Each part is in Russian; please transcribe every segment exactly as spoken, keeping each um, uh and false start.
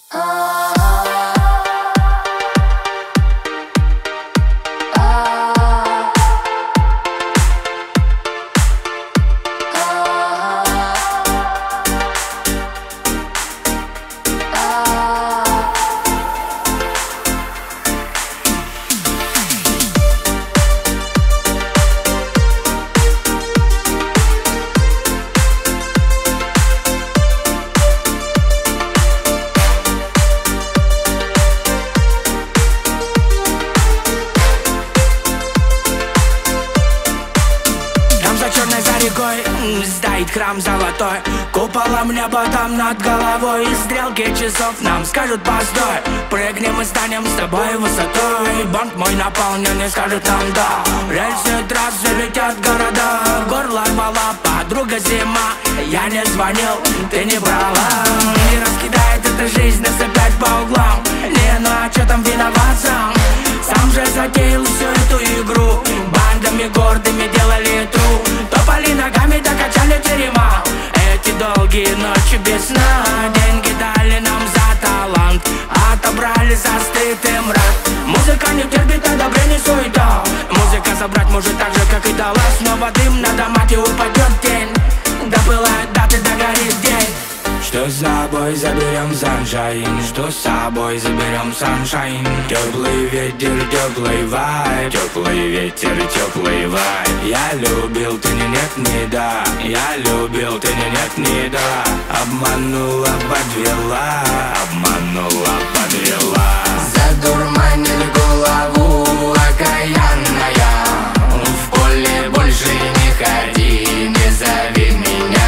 Стоит храм золотой, куполом небо там над головой. И стрелки часов нам скажут постой. Прыгнем и станем с тобой высотой. Банк мой наполнен и скажет нам да. Рельсы трассы летят города. Горло рвала подруга зима. Я не звонил, ты не брала. Не раскидает эта жизнь нас опять по углам. Не, ну а чё там виноват сам? Сам же затеял всю эту игру. Бандами гордыми делали тру. Топали ногами, докачали терема. Эти долгие ночи без сна. Деньги дали нам за талант, отобрали за стыд и мрак. Музыка не терпит одобрений, суета. Музыка забрать может так же, как и дала. Снова дым на домате, упадет тень. Допылает даты, догорит день. Что с собой заберем саншайн, что с собой заберем саншайн. Теплый ветер, теплый вайб, теплый ветер, теплый вайб. Я любил, ты не нет, не да. Я любил, ты не нет, не да. Обманула, подвела, обманула, подвела. Задурманили голову окаянная. В поле больше не ходи, не зови меня.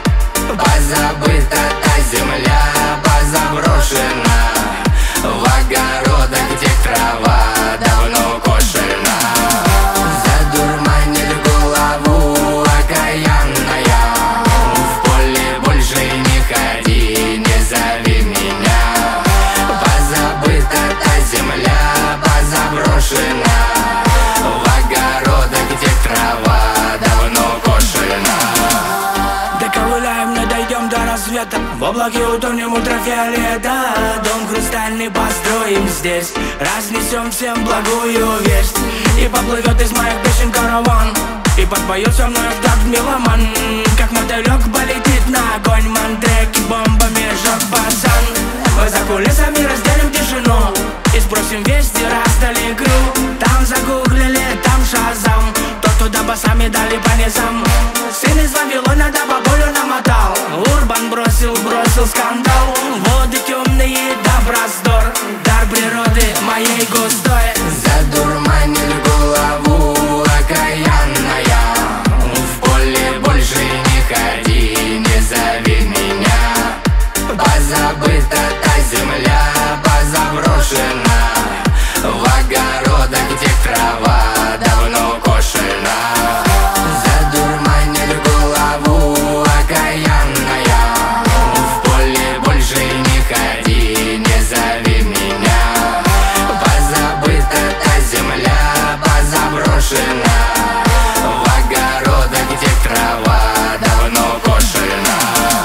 Позабыта та земля, позаброшена. В огородах, где трава давно кошена. Задурманили голову окаянная. В поле больше не ходи, не зови меня. Позабыта та земля, позаброшена. В огородах, где трава давно кошена. Доковыляем, не дойдем до рассвета. В облаке утонем ультрафиолета. Дом хрустальный построим здесь. Разнесем всем благую весть. И поплывет из моих песен караван. И подпоет со мной ждать меломан. Как мотылек полетит на огонь. Мантреки бомбами жжет пацан. Мы за кулисами разделим тишину. И спросим вести, раздали крю. Там загуглили, там шазам. Тот, туда басами дали по низам. Сын из Вавилона да бабулю намотал. Урбан бросил, бросил скандал. Воды темные да раздор. Дар природы моей густой. Задурманили голову окаянная. В поле больше не ходи, не зови меня. Позабыта та земля, позаброшена. В огородах, где трава давно кошена. Задурманили голову окаянная. В поле больше не ходи, не зови меня. Позабыта та земля, позаброшена. В огородах, где трава давно кошена.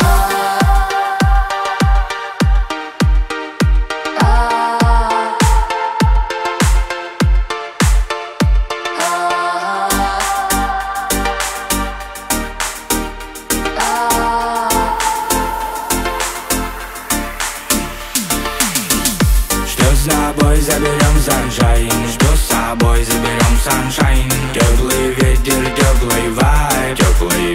Что с собой заберем саншайн, что с собой заберем саншайн. Теплый ветер, теплый вайб, теплый